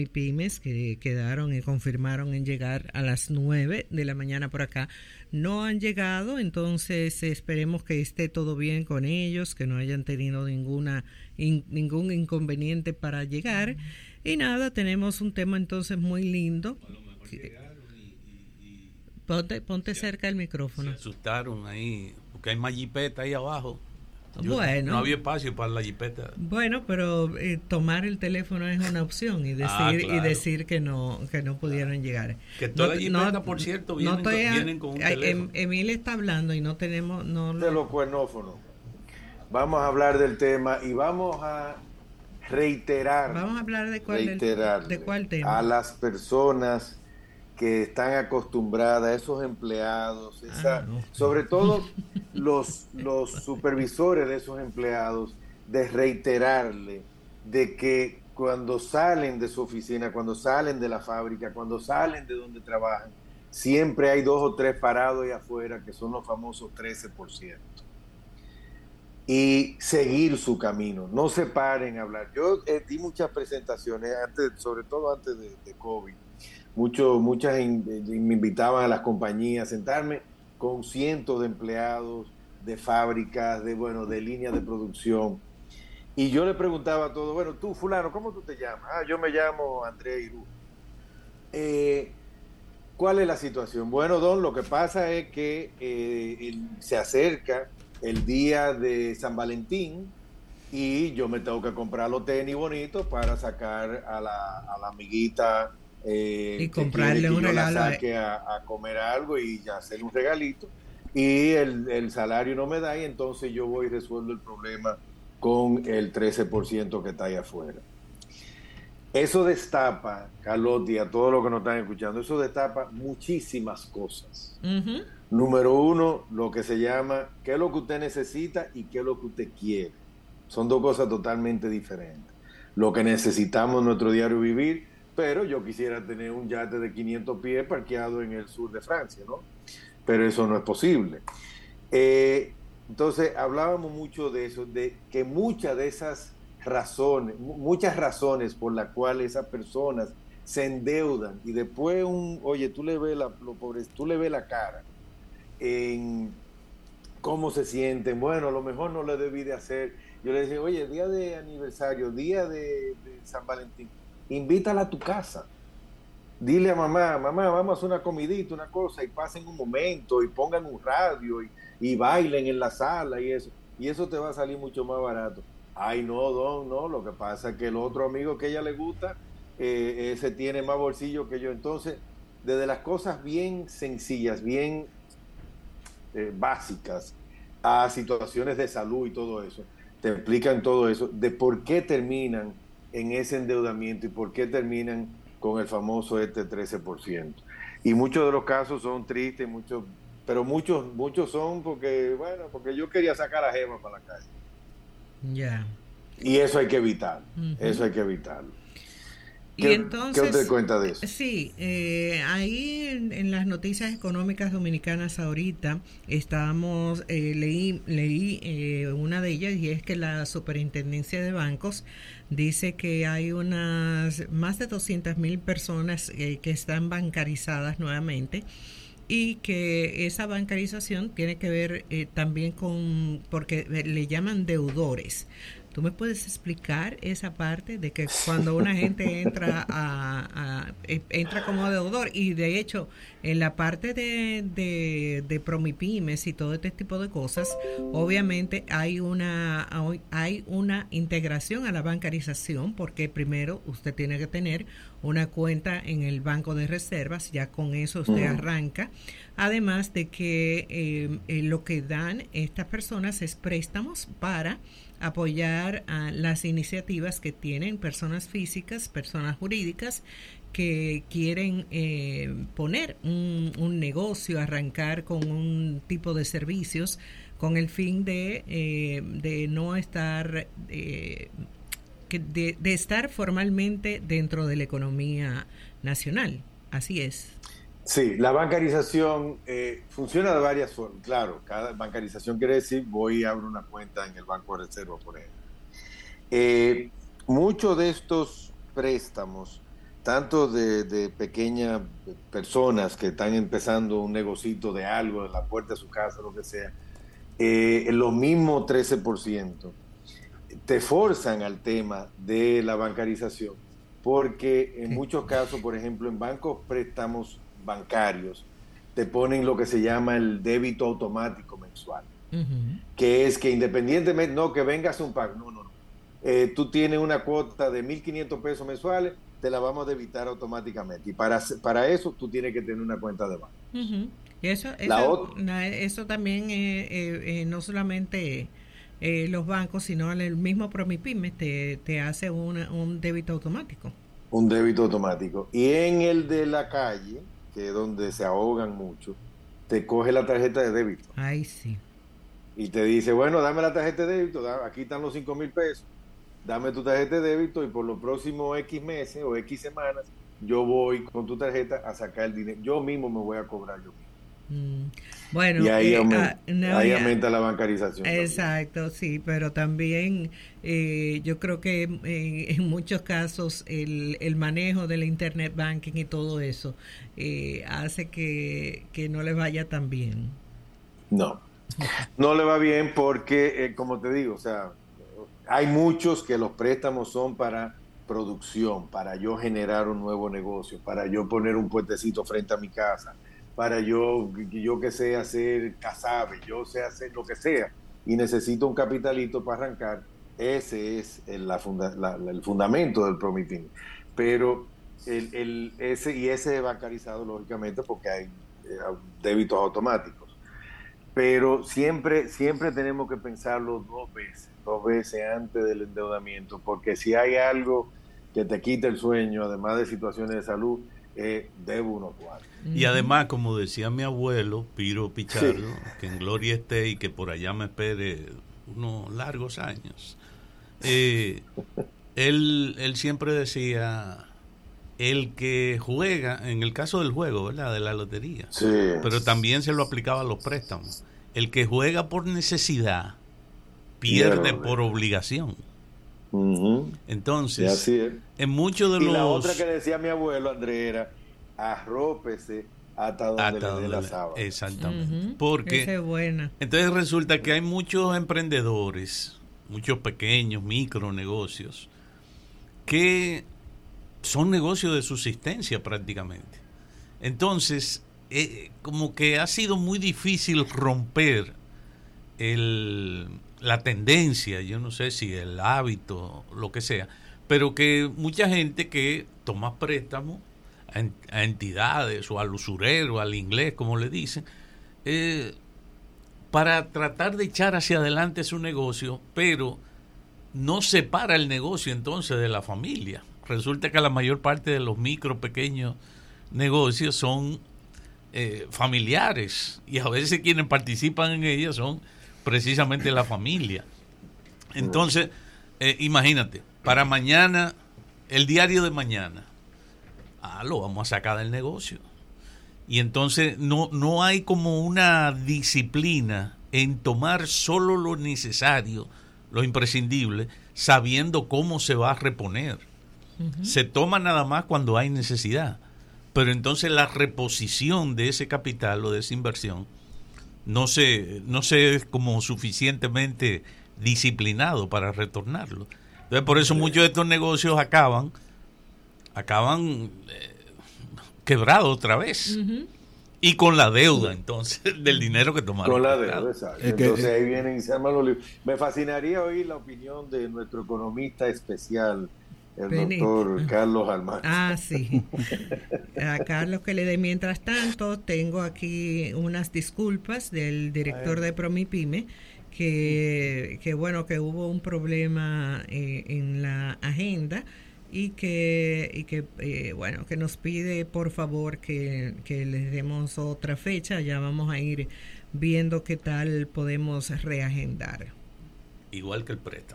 pymes que quedaron y confirmaron en llegar a las 9 de la mañana por acá. No han llegado, entonces esperemos que esté todo bien con ellos, que no hayan tenido ningún inconveniente para llegar. Y nada, tenemos un tema entonces muy lindo. Ponte cerca del micrófono. Se asustaron ahí, porque hay más jipeta ahí abajo. Bueno, no había espacio para la jipeta. Bueno, pero tomar el teléfono es una opción y decir claro. y decir que no pudieron llegar. Que toda la jipeta, por cierto, vienen con un teléfono. Emil está hablando y no tenemos de los cuernófonos. Vamos a hablar del tema y vamos a reiterar. Vamos a hablar de cuál tema. A las personas que están acostumbradas, esos empleados, sobre todo los supervisores de esos empleados, de reiterarle de que cuando salen de su oficina, cuando salen de la fábrica, cuando salen de donde trabajan, siempre hay 2 o 3 parados ahí afuera, que son los famosos 13%. Y seguir su camino, no se paren a hablar. Yo di muchas presentaciones, sobre todo antes de COVID. Muchas me invitaban a las compañías a sentarme con cientos de empleados de fábricas, de líneas de producción, y yo le preguntaba a todos, bueno, tú fulano, ¿cómo tú te llamas? Yo me llamo Andrés Irú. ¿Cuál es la situación? Bueno, don, lo que pasa es que se acerca el día de San Valentín y yo me tengo que comprar los tenis bonitos para sacar a la amiguita y comprarle un regalo, la saque a comer algo y hacerle un regalito, y el salario no me da, y entonces yo voy y resuelvo el problema con el 13% que está ahí afuera. Eso destapa, Carlotti, a todos los que nos están escuchando, eso destapa muchísimas cosas. Uh-huh. Número 1, lo que se llama qué es lo que usted necesita y qué es lo que usted quiere. Son 2 cosas totalmente diferentes. Lo que necesitamos en nuestro diario vivir, pero yo quisiera tener un yate de 500 pies parqueado en el sur de Francia, ¿no? Pero eso no es posible. Entonces, hablábamos mucho de eso, de que muchas razones por las cuales esas personas se endeudan y después tú le ves la cara en cómo se sienten. Bueno, a lo mejor no le debí de hacer. Yo le decía, oye, día de aniversario, día de San Valentín, invítala a tu casa. Dile a mamá, vamos a hacer una comidita, una cosa, y pasen un momento, y pongan un radio, y bailen en la sala, y eso te va a salir mucho más barato. Ay, no, don, no, lo que pasa es que el otro amigo que a ella le gusta, ese tiene más bolsillo que yo. Entonces, desde las cosas bien sencillas, bien básicas, a situaciones de salud y todo eso, te explican todo eso, de por qué terminan en ese endeudamiento y por qué terminan con el famoso 13%. Y muchos de los casos son tristes, pero muchos son porque yo quería sacar a Gema para la calle. Ya. Y eso hay que evitarlo. Uh-huh. Eso hay que evitarlo. ¿Qué usted cuenta de eso? Sí, ahí en las noticias económicas dominicanas ahorita leí una de ellas, y es que la Superintendencia de Bancos dice que hay más de 200,000 personas que están bancarizadas nuevamente, y que esa bancarización tiene que ver también porque le llaman deudores. ¿Tú me puedes explicar esa parte de que cuando una gente entra como deudor? Y de hecho, en la parte de Promipymes y todo este tipo de cosas, obviamente hay una integración a la bancarización, porque primero usted tiene que tener una cuenta en el Banco de Reservas, ya con eso usted arranca. Además de que lo que dan estas personas es préstamos para apoyar a las iniciativas que tienen personas físicas, personas jurídicas que quieren poner un negocio, arrancar con un tipo de servicios con el fin de no estar de estar formalmente dentro de la economía nacional. Así es. Sí, la bancarización funciona de varias formas. Claro, cada bancarización quiere decir voy y abro una cuenta en el Banco de Reserva, por ejemplo. Muchos de estos préstamos tanto de pequeñas personas que están empezando un negocito de algo en la puerta de su casa, lo que sea, los mismos 13% te forzan al tema de la bancarización, porque en muchos casos, por ejemplo, en bancos préstamos bancarios, te ponen lo que se llama el débito automático mensual, que es que independientemente, no que vengas a un pago, no. Tú tienes una cuota de 1.500 pesos mensuales, te la vamos a debitar automáticamente. Y para eso tú tienes que tener una cuenta de banco. Y eso también, no solamente los bancos, sino el mismo Promipyme te hace un débito automático. Un débito automático. Y en el de la calle, que es donde se ahogan mucho, te coge la tarjeta de débito. Ay, sí. Y te dice, bueno, dame la tarjeta de débito, aquí están los 5,000 pesos. Dame tu tarjeta de débito y por los próximos X meses o X semanas yo voy con tu tarjeta a sacar el dinero. Yo mismo me voy a cobrar yo mismo. Bueno, y ahí aumenta la bancarización. Exacto, también. Sí, pero también yo creo que en muchos casos el manejo del internet banking y todo eso hace que no le vaya tan bien. No le va bien porque, como te digo, o sea, hay muchos que los préstamos son para producción, para yo generar un nuevo negocio, para yo poner un puentecito frente a mi casa, para yo que sé hacer casabe, yo sé hacer lo que sea, y necesito un capitalito para arrancar. Ese es el fundamento del Promipyme. Pero ese es bancarizado, lógicamente, porque hay débitos automáticos. Pero siempre tenemos que pensarlo dos veces antes del endeudamiento, porque si hay algo que te quita el sueño, además de situaciones de salud, debo unos cuartos. Y además, como decía mi abuelo, Piro Pichardo, que en gloria esté y que por allá me espere unos largos años, él siempre decía, el que juega, en el caso del juego, ¿verdad?, de la lotería, sí, pero también se lo aplicaba a los préstamos, el que juega por necesidad pierde por obligación. Entonces, así es. En muchos de los... Y la otra que decía mi abuelo, André, era arrópese hasta donde le dé la sábana. Exactamente. Porque esa es buena. Entonces resulta que hay muchos emprendedores, muchos pequeños, micronegocios, que son negocios de subsistencia prácticamente. Entonces, como que ha sido muy difícil romper la tendencia, yo no sé si el hábito, lo que sea, pero que mucha gente que toma préstamos a entidades o al usurero, al inglés, como le dicen, para tratar de echar hacia adelante su negocio, pero no separa el negocio entonces de la familia. Resulta que la mayor parte de los pequeños negocios son familiares, y a veces quienes participan en ellas son precisamente la familia. Entonces, imagínate, para mañana, el diario de mañana, lo vamos a sacar del negocio. Y entonces no hay como una disciplina en tomar solo lo necesario, lo imprescindible, sabiendo cómo se va a reponer. Se toma nada más cuando hay necesidad, pero entonces la reposición de ese capital o de esa inversión no se es como suficientemente disciplinado para retornarlo. Entonces, por eso muchos de estos negocios acaban quebrados otra vez. Y con la deuda, entonces, del dinero que tomaron. Con la deuda, exacto. Entonces ahí vienen y se arman los libros. Me fascinaría oír la opinión de nuestro economista especial, el doctor Carlos Almanza. Sí. A Carlos que le dé. Mientras tanto, tengo aquí unas disculpas del director de Promipyme, que bueno, que hubo un problema en la agenda y que bueno, que nos pide por favor que les demos otra fecha. Ya vamos a ir viendo qué tal podemos reagendar. Igual que el préstamo.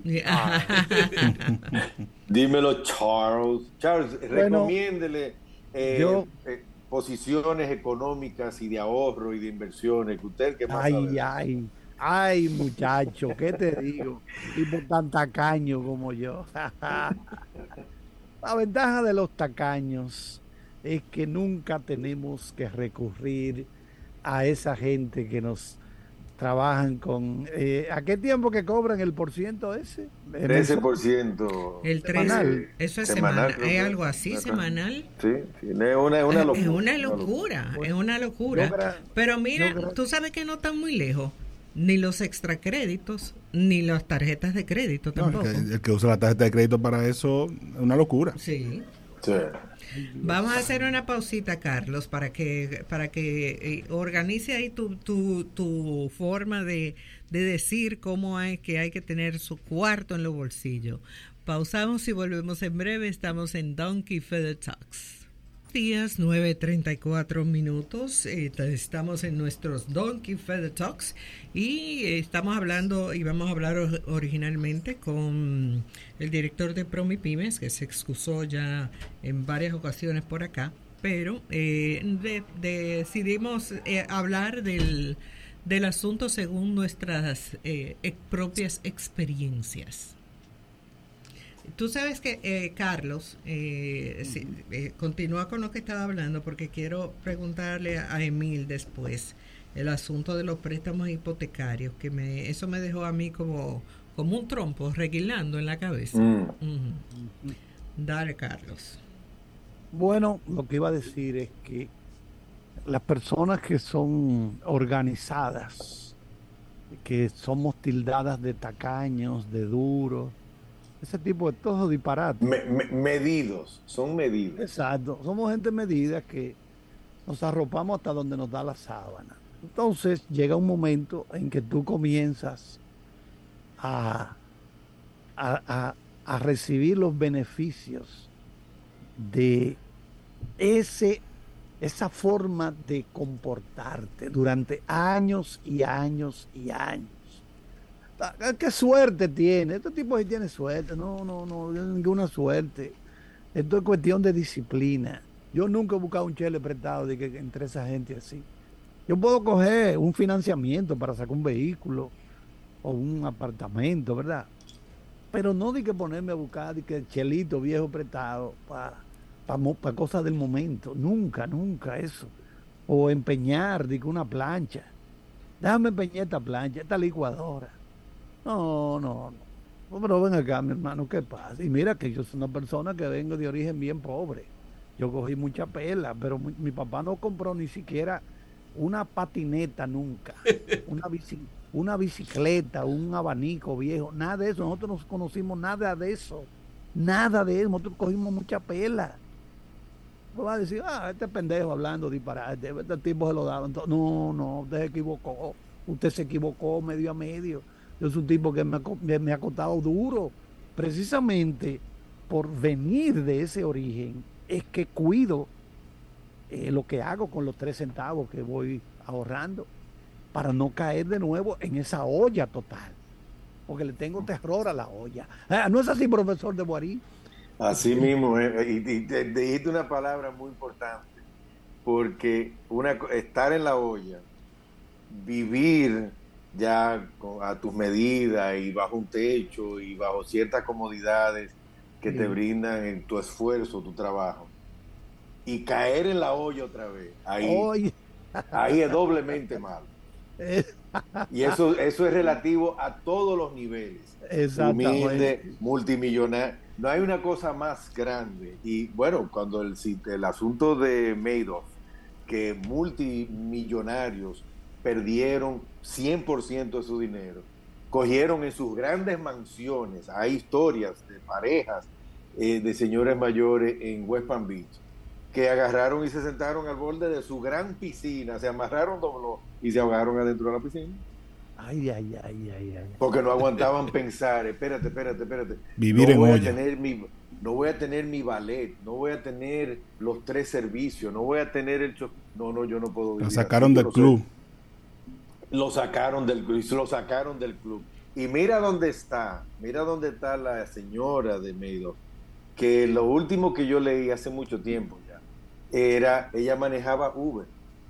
Dímelo, Charles. Charles, recomiéndele posiciones económicas y de ahorro y de inversiones que usted que más sabe. Ay, muchacho, ¿qué te digo? Tipo tan tacaño como yo. La ventaja de los tacaños es que nunca tenemos que recurrir a esa gente que nos trabajan con... ¿A qué tiempo que cobran el porciento ese? 13%. El 13, Semanal. eso es Semanal, semanal, es algo así, semanal. Sí, es una locura. Es una locura, es una locura. Pero mira, tú sabes que no están muy lejos. Ni los extracréditos, ni las tarjetas de crédito tampoco. No, el que usa la tarjeta de crédito para eso es una locura. Sí. Sí. Vamos a hacer una pausita, Carlos, para que organice ahí tu forma de decir cómo hay que tener su cuarto en los bolsillos. Pausamos y volvemos en breve. Estamos en Donkey Feather Talks. Días 9:34. Estamos en nuestros Donkey Feather Talks y estamos hablando y vamos a hablar originalmente con el director de Promipymes, que se excusó ya en varias ocasiones por acá, pero decidimos hablar del asunto según nuestras propias experiencias. Tú sabes que, Carlos, continúa con lo que estaba hablando porque quiero preguntarle a Emil después el asunto de los préstamos hipotecarios, que eso me dejó a mí como un trompo reguilando en la cabeza. Dale, Carlos. Bueno, lo que iba a decir es que las personas que son organizadas, que somos tildadas de tacaños, de duros, ese tipo de todo disparate. Son medidos. Exacto, somos gente medida que nos arropamos hasta donde nos da la sábana. Entonces llega un momento en que tú comienzas a recibir los beneficios de esa forma de comportarte durante años y años y años. ¿Qué suerte tiene? Este tipo sí tiene suerte. No ninguna suerte. Esto es cuestión de disciplina. Yo nunca he buscado un chele prestado de que entre esa gente así. Yo puedo coger un financiamiento para sacar un vehículo o un apartamento, ¿verdad? Pero no de que ponerme a buscar de que chelito viejo prestado para cosas del momento. Nunca eso. O empeñar de que una plancha. Déjame empeñar esta plancha, esta licuadora. No. Pero ven acá, mi hermano, ¿qué pasa? Y mira que yo soy una persona que vengo de origen bien pobre. Yo cogí mucha pela, pero mi papá no compró ni siquiera una patineta nunca. Una bicicleta, un abanico viejo, nada de eso. Nosotros no conocimos nada de eso. Nosotros cogimos mucha pela. Va a decir, este pendejo hablando disparate, este tipo se lo daba. No, usted se equivocó. Usted se equivocó medio a medio. Yo soy un tipo que me ha costado duro. Precisamente por venir de ese origen es que cuido lo que hago con los 3 centavos que voy ahorrando para no caer de nuevo en esa olla total. Porque le tengo terror a la olla. ¿No es así, profesor de Boarí? Así mismo, y dijiste una palabra muy importante, porque estar en la olla, vivir ya a tus medidas y bajo un techo y bajo ciertas comodidades que te brindan en tu esfuerzo, tu trabajo, y caer en la olla otra vez, ahí es doblemente malo. Y eso es relativo a todos los niveles, humilde, multimillonario. No hay una cosa más grande. Y bueno, cuando el asunto de Madoff, que multimillonarios perdieron 100% de su dinero, cogieron en sus grandes mansiones, hay historias de parejas de señores mayores en West Palm Beach, que agarraron y se sentaron al borde de su gran piscina, se amarraron dobló y se ahogaron adentro de la piscina. Ay. Porque no aguantaban pensar, espérate. Vivir en olla. No voy a tener mi ballet, no voy a tener los 3 servicios, no voy a tener No, yo no puedo vivir. La sacaron del club. Lo sacaron del club. Y mira dónde está la señora de Madoff, que lo último que yo leí hace mucho tiempo ya, ella manejaba Uber.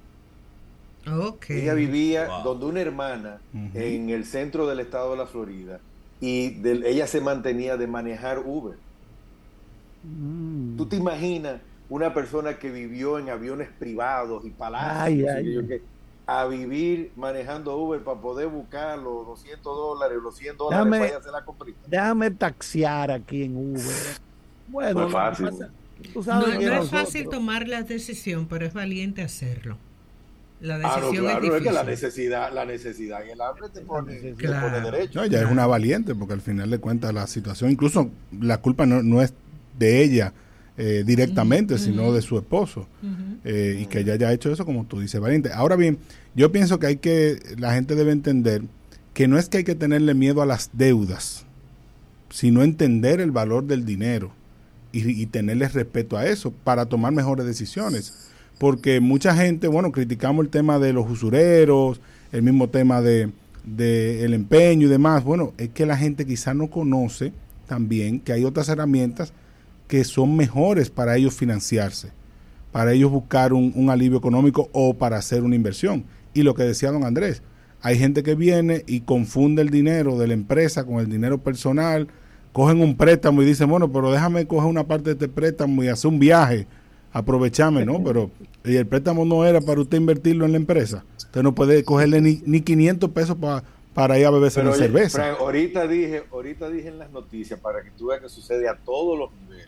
Okay. Ella vivía donde una hermana en el centro del estado de la Florida y ella se mantenía de manejar Uber. ¿Tú te imaginas una persona que vivió en aviones privados y palacios, Ay, no sé ay. qué yo qué, a vivir manejando Uber para poder buscar los $200, los $100 Déjame- para ir a hacer la comprita? Déjame taxiar aquí en Uber. Bueno, No es fácil. lo que pasa- tú No, sabes que no es nosotros- fácil tomar la decisión, pero es valiente hacerlo. La Ah, no, decisión claro, es es que difícil. la necesidad y el hambre te pone Claro. derecho. No, ella es una valiente porque al final de cuentas la situación, incluso la culpa no es de ella directamente, sino de su esposo. Y que ella haya hecho eso, como tú dices, valiente. Ahora bien, yo pienso que la gente debe entender que no es que hay que tenerle miedo a las deudas, sino entender el valor del dinero y tenerle respeto a eso para tomar mejores decisiones. Porque mucha gente, bueno, criticamos el tema de los usureros, el mismo tema de el empeño y demás. Bueno, es que la gente quizás no conoce también que hay otras herramientas que son mejores para ellos financiarse, para ellos buscar un alivio económico o para hacer una inversión. Y lo que decía don Andrés, hay gente que viene y confunde el dinero de la empresa con el dinero personal, cogen un préstamo y dicen, bueno, pero déjame coger una parte de este préstamo y hacer un viaje, aprovecharme, ¿no? Pero y el préstamo no era para usted invertirlo en la empresa. Usted no puede cogerle ni 500 pesos para ir a beberse una oye, cerveza. Frank, ahorita dije en las noticias, para que tú veas que sucede a todos los niveles.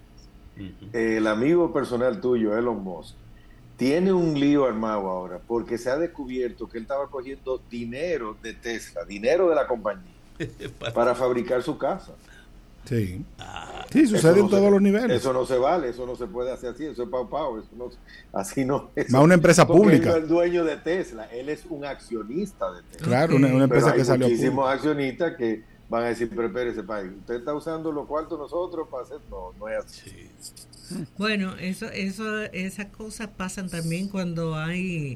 El amigo personal tuyo, Elon Musk, tiene un lío armado ahora porque se ha descubierto que él estaba cogiendo dinero de Tesla, dinero de la compañía, para fabricar su casa. Sí, sí, sucede en todos los niveles. Eso no se vale, eso no se puede hacer así, eso es pau, eso no, así no es. Más una empresa Porque pública. él no es el dueño de Tesla, él es un accionista de Tesla. Claro, una Pero empresa hay que salió muchísimos pública. accionistas que van a decir, pero espérese, país, usted está usando los cuartos nosotros para hacer, no es así. Bueno, esas cosas pasan también cuando hay,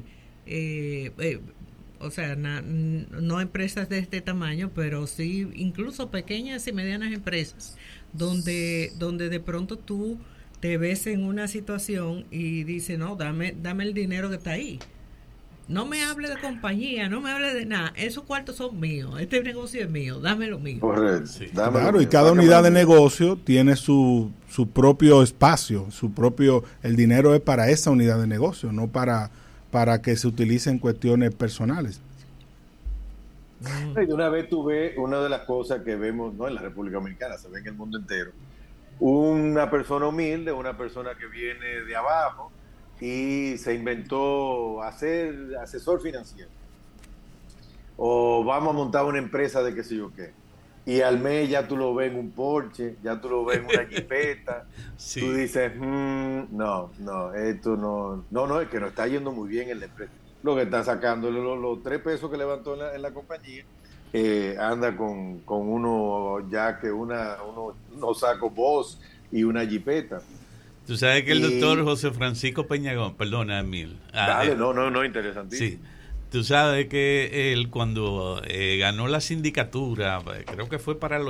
o sea, no empresas de este tamaño, pero sí incluso pequeñas y medianas empresas, donde de pronto tú te ves en una situación y dices, no, dame el dinero que está ahí. No me hable de compañía, no me hable de nada. Esos cuartos son míos, este negocio es mío, dame lo mío. Correcto. Sí. Dámelo Claro, y mío, cada sácame unidad lo de mío. negocio tiene su propio espacio, el dinero es para esa unidad de negocio, no para que se utilice en cuestiones personales. Y de una vez tú ves una de las cosas que vemos, no en la República Dominicana, se ve en el mundo entero. Una persona humilde, una persona que viene de abajo y se inventó hacer asesor financiero. O vamos a montar una empresa de qué sé yo qué. Y al mes ya tú lo ves en un Porsche, ya tú lo ves en una jipeta. Sí. Tú dices, no, esto no, es que no está yendo muy bien en la empresa. Lo que está sacando, los 3 pesos que levantó en la compañía, anda con unos sacos Boss y una jipeta. Tú sabes que el Y- doctor José Francisco Peñagón, perdona, Emil. Dale, no, interesantísimo. Sí. Tú sabes que él cuando ganó la sindicatura, creo que fue para el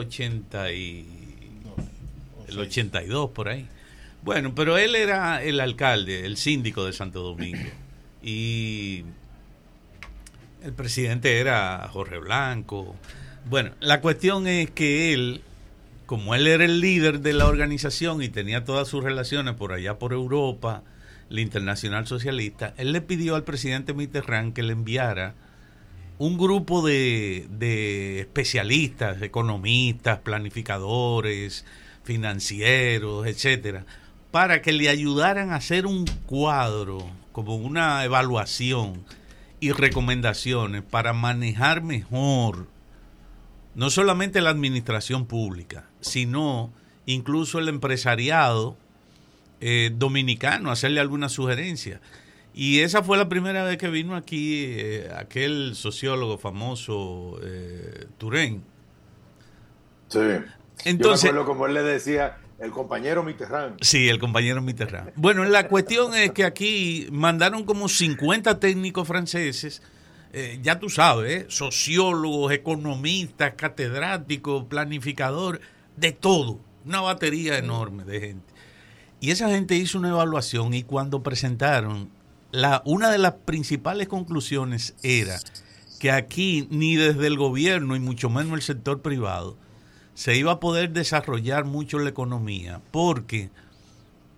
82 por ahí. Bueno, pero él era el alcalde, el síndico de Santo Domingo. Y el presidente era Jorge Blanco. Bueno, la cuestión es que él, como él era el líder de la organización y tenía todas sus relaciones por allá por Europa, la Internacional Socialista, él le pidió al presidente Mitterrand que le enviara un grupo de especialistas, economistas, planificadores, financieros, etcétera, para que le ayudaran a hacer un cuadro, como una evaluación y recomendaciones para manejar mejor no solamente la administración pública, sino incluso el empresariado dominicano, hacerle alguna sugerencia. Y esa fue la primera vez que vino aquí aquel sociólogo famoso, Turén. Sí. Entonces, yo me acuerdo como él le decía, el compañero Mitterrand. sí, el compañero Mitterrand. Bueno, la cuestión es que aquí mandaron como 50 técnicos franceses, ya tú sabes, sociólogos, economistas, catedráticos, planificadores, de todo, una batería enorme de gente. Y esa gente hizo una evaluación y cuando presentaron, una de las principales conclusiones era que aquí ni desde el gobierno y mucho menos el sector privado se iba a poder desarrollar mucho la economía, porque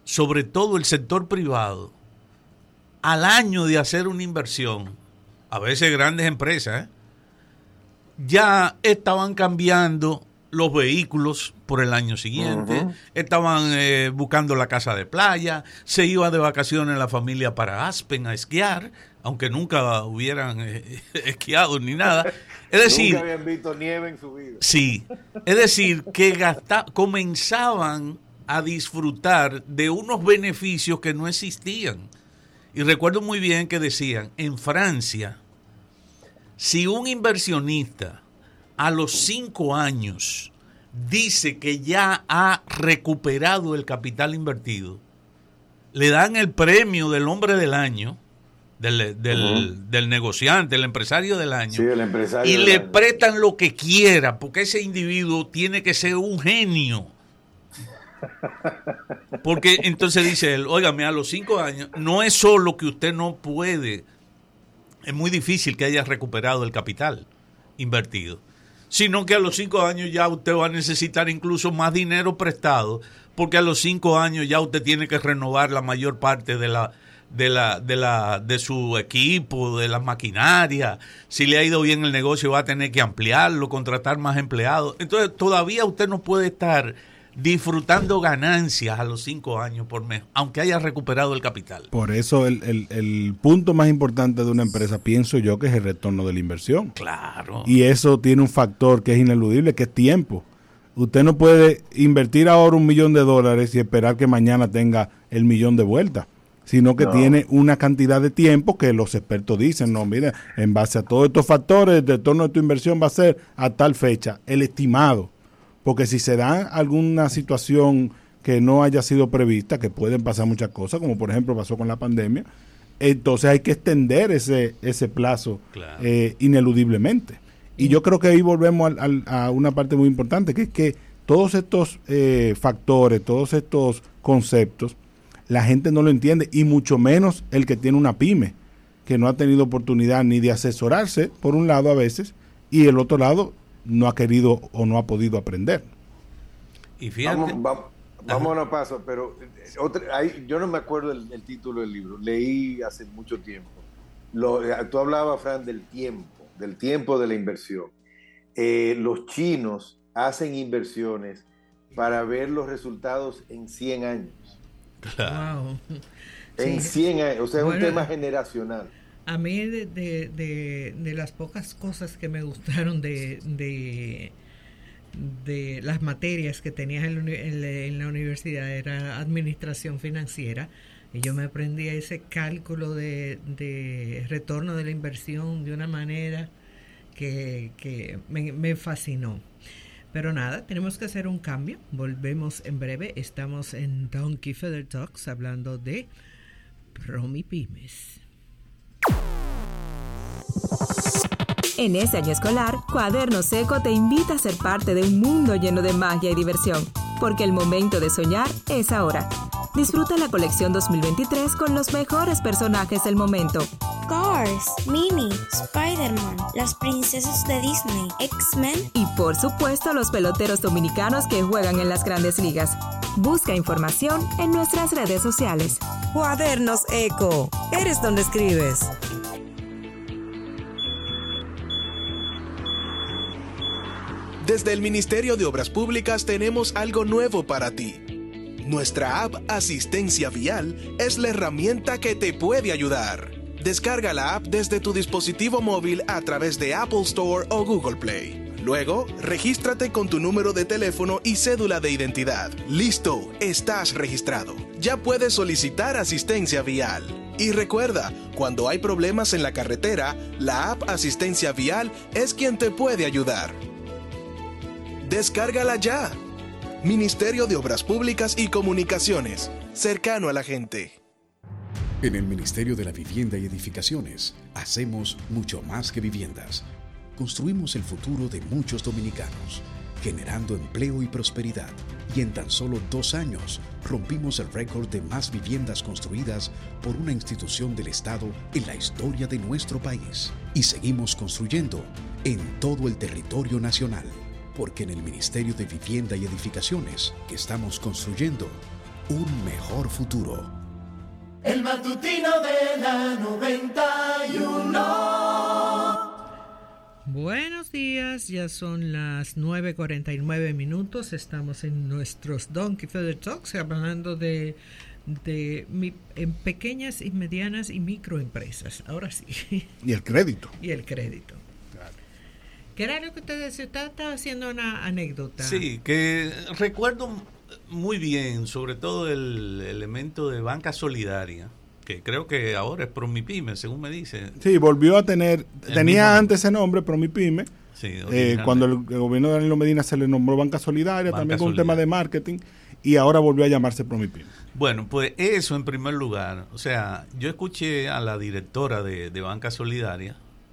sobre todo el sector privado, al año de hacer una inversión, a veces grandes empresas, ya estaban cambiando los vehículos por el año siguiente, estaban buscando la casa de playa, se iba de vacaciones la familia para Aspen a esquiar, aunque nunca hubieran esquiado ni nada. Es decir, nunca habían visto nieve en su vida. Sí, es decir, que comenzaban a disfrutar de unos beneficios que no existían. Y recuerdo muy bien que decían, en Francia, si un inversionista a los 5 años dice que ya ha recuperado el capital invertido, le dan el premio del hombre del año, del negociante, el empresario del año, sí, el empresario y del le año. prestan lo que quiera, porque ese individuo tiene que ser un genio. Porque entonces dice él, óigame, a los 5 años, no es solo que usted no puede, es muy difícil que haya recuperado el capital invertido, sino que a los 5 años ya usted va a necesitar incluso más dinero prestado, porque a los 5 años ya usted tiene que renovar la mayor parte de su equipo, de la maquinaria. Si le ha ido bien el negocio, va a tener que ampliarlo, contratar más empleados. Entonces, todavía usted no puede estar disfrutando ganancias a los 5 años por mes, aunque haya recuperado el capital. Por eso el punto más importante de una empresa, pienso yo, que es el retorno de la inversión. Claro. Y eso tiene un factor que es ineludible, que es tiempo. Usted no puede invertir ahora $1,000,000 y esperar que mañana tenga el millón de vuelta, sino que tiene una cantidad de tiempo que los expertos dicen, no, mira, en base a todos estos factores, el retorno de tu inversión va a ser a tal fecha, el estimado. Porque si se da alguna situación que no haya sido prevista, que pueden pasar muchas cosas, como por ejemplo pasó con la pandemia, entonces hay que extender ese plazo, claro, ineludiblemente. Y yo creo que ahí volvemos a una parte muy importante, que es que todos estos factores, todos estos conceptos, la gente no lo entiende, y mucho menos el que tiene una pyme, que no ha tenido oportunidad ni de asesorarse, por un lado a veces, y el otro lado no ha querido o no ha podido aprender. Y fíjate, vamos a paso, pero yo no me acuerdo el título del libro, leí hace mucho tiempo. Tú hablabas, Fran, del tiempo de la inversión. Los chinos hacen inversiones para ver los resultados en 100 años. Claro. Wow. En 100 años, o sea, es un tema generacional. A mí de las pocas cosas que me gustaron de las materias que tenías en la universidad era administración financiera, y yo me aprendí ese cálculo de retorno de la inversión de una manera que me fascinó. Pero nada, tenemos que hacer un cambio. Volvemos en breve. Estamos en Donkey Feather Talks hablando de Promipymes. En este año escolar, Cuaderno Seco te invita a ser parte de un mundo lleno de magia y diversión, porque el momento de soñar es ahora. Disfruta la colección 2023 con los mejores personajes del momento. Cars, Minnie, Spider-Man, las princesas de Disney, X-Men y por supuesto los peloteros dominicanos que juegan en las grandes ligas. Busca información en nuestras redes sociales. Cuadernos Eco, eres donde escribes. Desde el Ministerio de Obras Públicas tenemos algo nuevo para ti. Nuestra app Asistencia Vial es la herramienta que te puede ayudar. Descarga la app desde tu dispositivo móvil a través de Apple Store o Google Play. Luego, regístrate con tu número de teléfono y cédula de identidad. ¡Listo! Estás registrado. Ya puedes solicitar asistencia vial. Y recuerda, cuando hay problemas en la carretera, la app Asistencia Vial es quien te puede ayudar. ¡Descárgala ya! Ministerio de Obras Públicas y Comunicaciones, cercano a la gente. En el Ministerio de la Vivienda y Edificaciones, hacemos mucho más que viviendas. Construimos el futuro de muchos dominicanos, generando empleo y prosperidad. Y en tan solo 2 años, rompimos el récord de más viviendas construidas por una institución del Estado en la historia de nuestro país. Y seguimos construyendo en todo el territorio nacional. Porque en el Ministerio de Vivienda y Edificaciones que estamos construyendo, un mejor futuro. El matutino de la 91. Buenos días, ya son las 9:49 minutos. Estamos en nuestros Donkey Feather Talks hablando de en pequeñas y medianas y microempresas. Ahora sí. Y el crédito. Claro. ¿Qué era lo que usted decía? Usted estaba haciendo una anécdota. Sí, que recuerdo muy bien, sobre todo el elemento de banca solidaria, que creo que ahora es Promipyme, según me dice. Sí, volvió a tenía antes ese nombre, Promipyme. Sí, cuando el gobierno de Danilo Medina se le nombró Banca Solidaria, también con un tema de marketing, y ahora volvió a llamarse Promipyme. Bueno, pues eso en primer lugar. O sea, yo escuché a la directora de Banca Solidaria,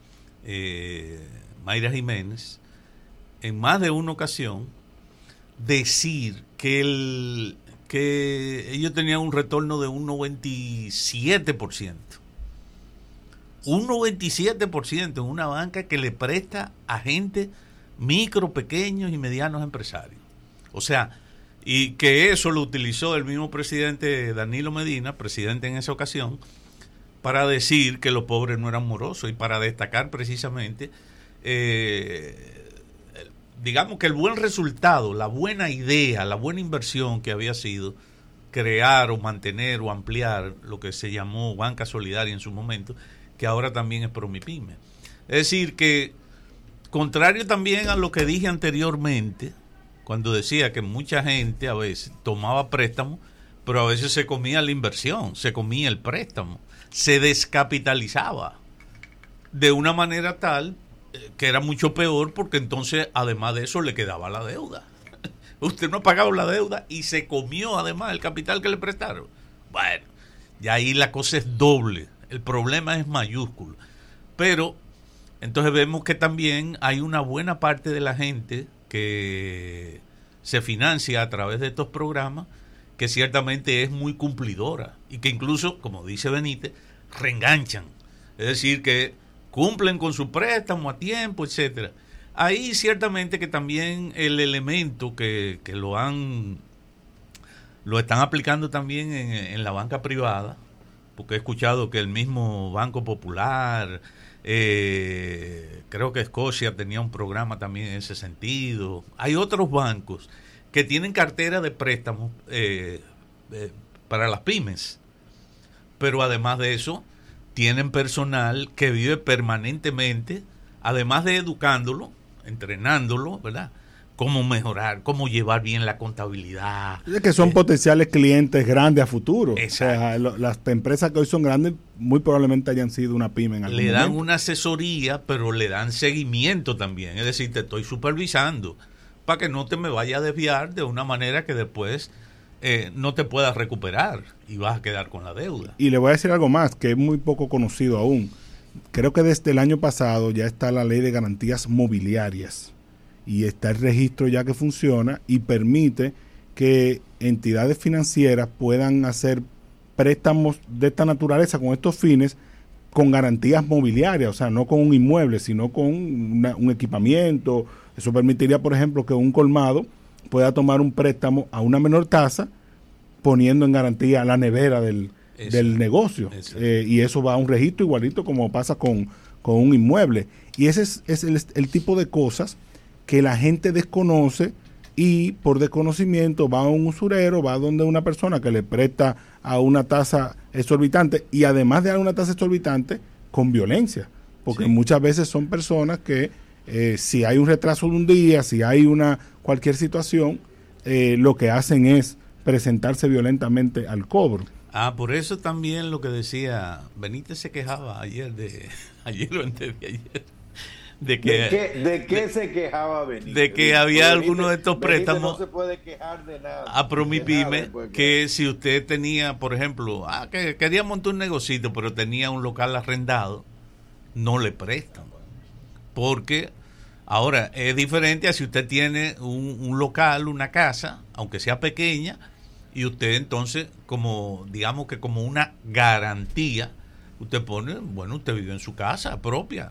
Mayra Jiménez, en más de una ocasión, decir que ellos tenían un retorno de un 97%. Un 97% en una banca que le presta a gente micro, pequeños y medianos empresarios. O sea, y que eso lo utilizó el mismo presidente Danilo Medina, presidente en esa ocasión, para decir que los pobres no eran morosos y para destacar precisamente, digamos que el buen resultado, la buena idea, la buena inversión que había sido crear o mantener o ampliar lo que se llamó Banca Solidaria en su momento, que ahora también es Promipyme. Es decir, que contrario también a lo que dije anteriormente, cuando decía que mucha gente a veces tomaba préstamos, pero a veces se comía la inversión, se comía el préstamo, se descapitalizaba de una manera tal que era mucho peor, porque entonces además de eso le quedaba la deuda. Usted no ha pagado la deuda y se comió además el capital que le prestaron. Bueno, y ahí la cosa es doble, el problema es mayúsculo. Pero entonces vemos que también hay una buena parte de la gente que se financia a través de estos programas, que ciertamente es muy cumplidora y que incluso, como dice Benítez, reenganchan. Es decir, que cumplen con su préstamo a tiempo, etcétera. Ahí ciertamente que también el elemento que lo están aplicando también en la banca privada, porque he escuchado que el mismo Banco Popular, creo que Escocia tenía un programa también en ese sentido. Hay otros bancos que tienen cartera de préstamos para las pymes, pero además de eso tienen personal que vive permanentemente, además de educándolo, entrenándolo, ¿verdad? Cómo mejorar, cómo llevar bien la contabilidad. Es que son potenciales clientes grandes a futuro. Exacto. O sea, las empresas que hoy son grandes muy probablemente hayan sido una pyme en algún momento. Le dan una asesoría, pero le dan seguimiento también. Es decir, te estoy supervisando para que no te me vaya a desviar de una manera que después no te puedas recuperar y vas a quedar con la deuda. Y le voy a decir algo más, que es muy poco conocido aún. Creo que desde el año pasado ya está la ley de garantías mobiliarias y está el registro ya que funciona y permite que entidades financieras puedan hacer préstamos de esta naturaleza con estos fines con garantías mobiliarias, o sea, no con un inmueble, sino con un equipamiento. Eso permitiría, por ejemplo, que un colmado pueda tomar un préstamo a una menor tasa poniendo en garantía la nevera del negocio. Y eso va a un registro igualito como pasa con un inmueble. Y ese es el tipo de cosas que la gente desconoce y por desconocimiento va a un usurero, va a donde una persona que le presta a una tasa exorbitante y además de dar una tasa exorbitante con violencia. Porque muchas veces son personas que si hay un retraso de un día, si hay cualquier situación, lo que hacen es presentarse violentamente al cobro. Por eso también lo que decía Benítez se quejaba ayer o antes de ayer. ¿De qué se quejaba Benítez? De que había algunos de estos préstamos no se puede quejar de nada, a Promipyme, que si usted tenía, por ejemplo, que quería montar un negocito, pero tenía un local arrendado, no le prestan. Porque ahora es diferente a si usted tiene un local, una casa, aunque sea pequeña, y usted entonces, como digamos que como una garantía, usted pone, bueno, usted vive en su casa propia.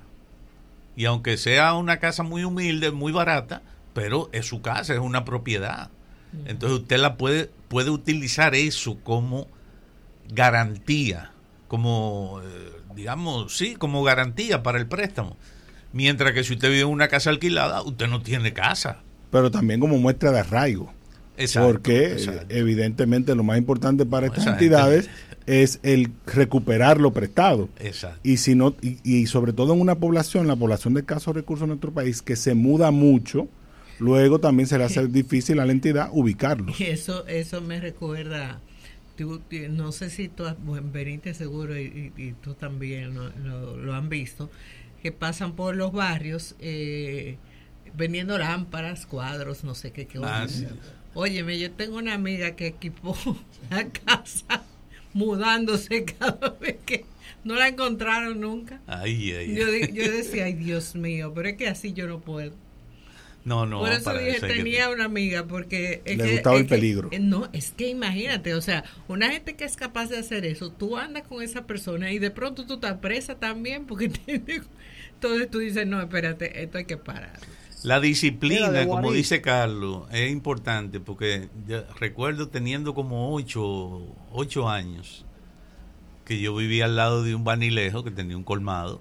Y aunque sea una casa muy humilde, muy barata, pero es su casa, es una propiedad. Entonces usted la puede puede utilizar eso como garantía, como, digamos, sí, como garantía para el préstamo. Mientras que si usted vive en una casa alquilada, usted no tiene casa. Pero también como muestra de arraigo. Exacto, porque evidentemente lo más importante para estas entidades es el recuperar lo prestado. Exacto. Y si no, y sobre todo en una población, la población de escasos recursos en nuestro país, que se muda mucho, luego también se le hace difícil a la entidad ubicarlos. Eso me recuerda, no sé si tú, Benítez seguro y tú también lo han visto, que pasan por los barrios vendiendo lámparas, cuadros, no sé qué. Sí. Óyeme, yo tengo una amiga que equipó la casa mudándose cada vez que no la encontraron nunca. Yo decía, ay Dios mío, pero es que así yo no puedo. No, por eso dije, tenía una amiga, porque le gustaba el peligro. No, es que imagínate, o sea, una gente que es capaz de hacer eso, tú andas con esa persona y de pronto tú estás presa también, porque entonces tú dices, no, espérate, esto hay que parar. La disciplina, como dice Carlos, es importante, porque yo recuerdo teniendo como 8 años, que yo vivía al lado de un vanilejo que tenía un colmado.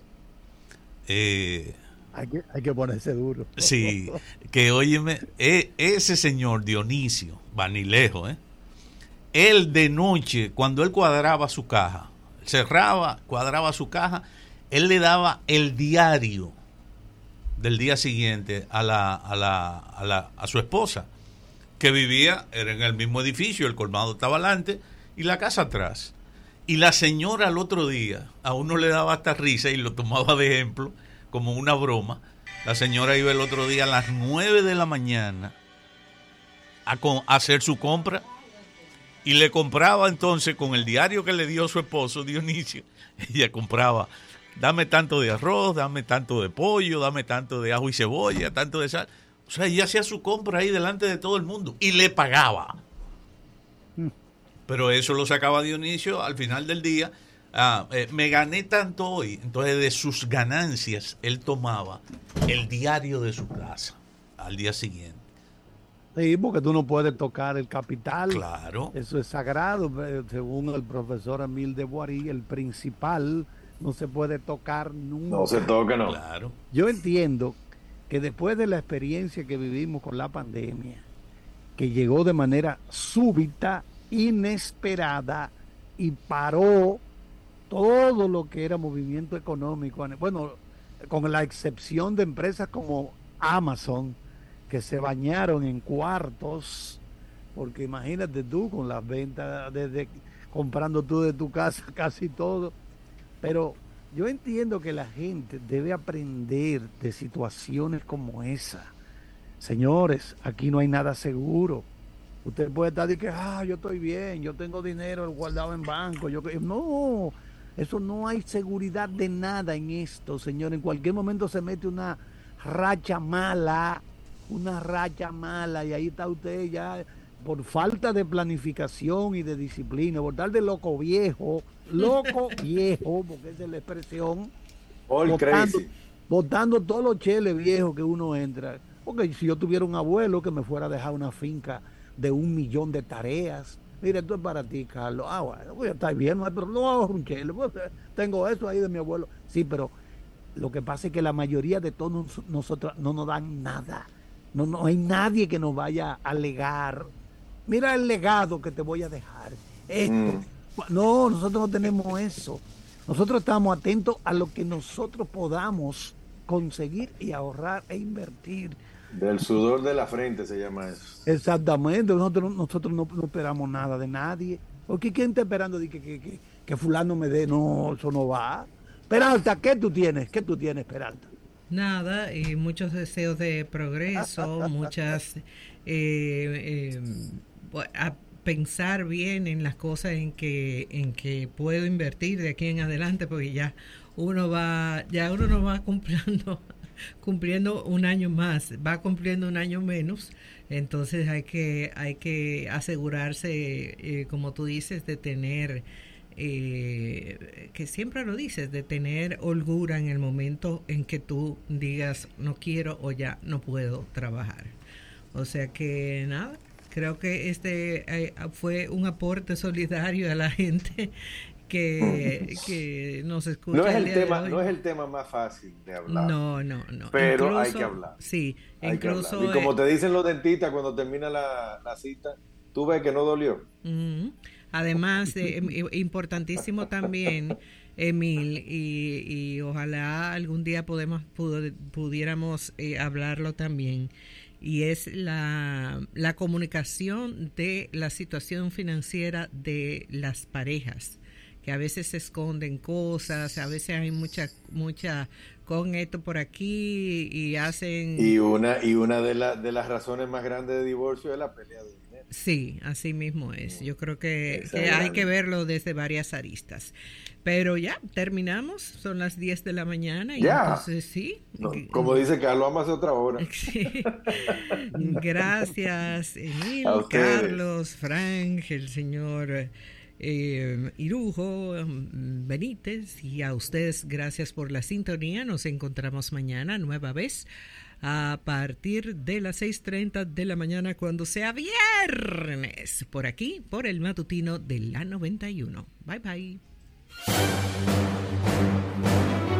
Hay que ponerse duro. Sí, que óyeme, ese señor Dionisio Vanilejo, él de noche, cuando él cuadraba su caja, cuadraba su caja, él le daba el diario del día siguiente a su esposa, que vivía, era en el mismo edificio, el colmado estaba adelante y la casa atrás. Y la señora al otro día, a uno le daba hasta risa y lo tomaba de ejemplo, como una broma. La señora iba el otro día a las 9 de la mañana a hacer su compra y le compraba entonces con el diario que le dio su esposo Dionisio. Ella compraba, dame tanto de arroz, dame tanto de pollo, dame tanto de ajo y cebolla, tanto de sal. O sea, ella hacía su compra ahí delante de todo el mundo y le pagaba. Pero eso lo sacaba Dionisio al final del día. Me gané tanto hoy. Entonces de sus ganancias él tomaba el diario de su casa al día siguiente. Sí, porque tú no puedes tocar el capital. Claro. Eso es sagrado. Según el profesor Emile de Boiry, el principal no se puede tocar nunca. No se toca, no. Claro. Yo entiendo que después de la experiencia que vivimos con la pandemia, que llegó de manera súbita, inesperada, y paró todo lo que era movimiento económico, bueno, con la excepción de empresas como Amazon, que se bañaron en cuartos, porque imagínate tú con las ventas, desde comprando tú de tu casa casi todo. Pero yo entiendo que la gente debe aprender de situaciones como esa. Señores, aquí no hay nada seguro. Usted puede estar diciendo que yo estoy bien, yo tengo dinero guardado en banco. No, eso no hay seguridad de nada en esto, señor. En cualquier momento se mete una racha mala, y ahí está usted ya por falta de planificación y de disciplina, por tal de loco viejo, porque esa es la expresión, botando todos los cheles viejos que uno entra. Porque si yo tuviera un abuelo que me fuera a dejar una finca de 1 millón de tareas, mire, esto es para ti, Carlos. Bueno, pues está bien, pero no hago un chele, pues, tengo eso ahí de mi abuelo. Sí, pero lo que pasa es que la mayoría de todos nosotros no nos dan nada. No hay nadie que nos vaya a legar. Mira el legado que te voy a dejar. Esto. No, nosotros no tenemos eso. Nosotros estamos atentos a lo que nosotros podamos conseguir y ahorrar e invertir. Del sudor de la frente se llama eso. Exactamente. Nosotros no esperamos nada de nadie. Porque ¿quién está esperando de que fulano me dé? No, eso no va. Peralta, ¿qué tú tienes? Peralta? Nada, y muchos deseos de progreso, muchas a pensar bien en las cosas en que puedo invertir de aquí en adelante, porque ya uno no va cumpliendo un año más, va cumpliendo un año menos. Entonces hay que asegurarse, como tú dices, de tener que siempre lo dices, de tener holgura en el momento en que tú digas no quiero o ya no puedo trabajar. O sea que nada, Creo que fue un aporte solidario a la gente que nos escucha. No es el tema más fácil de hablar. No. Pero incluso, hay que hablar. Sí, hay incluso. Que hablar. Y como te dicen los dentistas cuando termina la cita, tú ves que no dolió. Además, importantísimo también, Emil, y ojalá algún día pudiéramos hablarlo también, y es la comunicación de la situación financiera de las parejas, que a veces se esconden cosas, a veces hay mucha con esto por aquí y hacen... Y una de las razones más grandes de divorcio es la pelea de dinero. Sí, así mismo es. Yo creo que hay que verlo desde varias aristas. Pero ya, terminamos, son las 10 de la mañana. Y ya. Entonces, sí. No, como dice Carlos, vamos a hacer otra hora. Sí. Gracias, Emil, Carlos, Frank, el señor Irujo, Benítez, y a ustedes gracias por la sintonía. Nos encontramos mañana nueva vez a partir de las 6:30 de la mañana, cuando sea viernes, por aquí, por el matutino de la 91. Bye bye.